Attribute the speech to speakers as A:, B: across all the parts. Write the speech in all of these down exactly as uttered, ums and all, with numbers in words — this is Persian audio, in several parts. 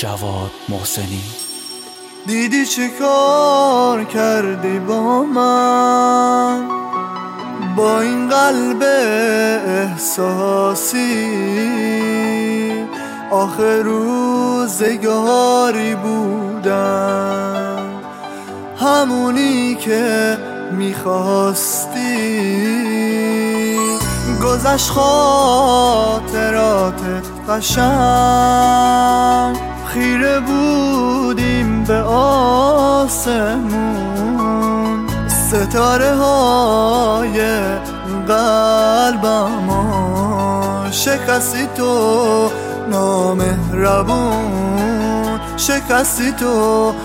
A: جواد محسنی.
B: دیدی چه کار کردی با من، با این قلب احساسی. آخر روزگاری بودم، همونی که میخواستی. گذشت خاطراتت قشنگ، خیره بودیم به آسمون. ستاره های قلبمو شکستی تو نامهربون، شکستی تو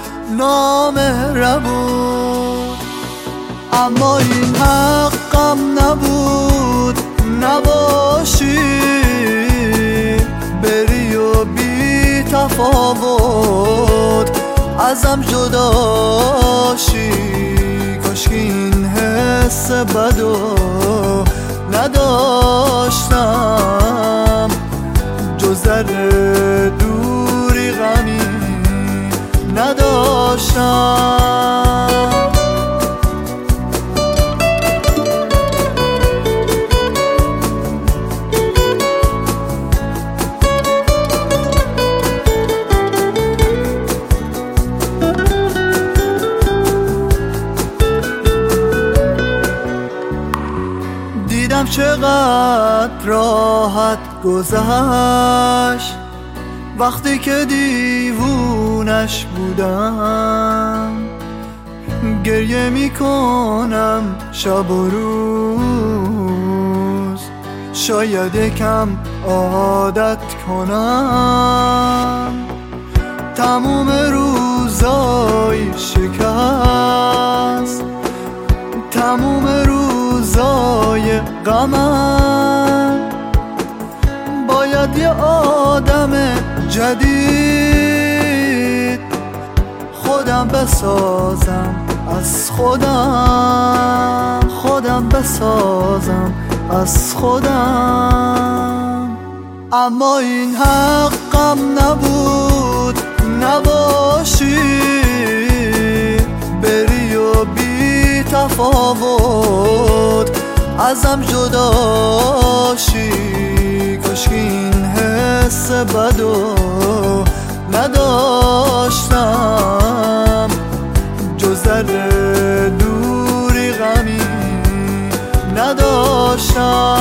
B: نامهربون. اما این حقم نبود نباشی، بری و بی تفاوت ازم جداشی. کاش این حس بدو نداشتم، جز در دوری غمی نداشتم. دیدم چقدر راحت گذشت وقتی که دیوونش بودم. گریه میکنم شب و روز، شاید یکم عادت کنم. تموم روزای شکست، تموم روزای غمم. باید یه آدم جدید خودم بسازم، از خودم خودم بسازم، از خودم. اما این حقم نبود نباشی، بری و بی تفاوت ازم جداشی. کاش این حس بدو نداشتم، جز در دوری غمی نداشتم.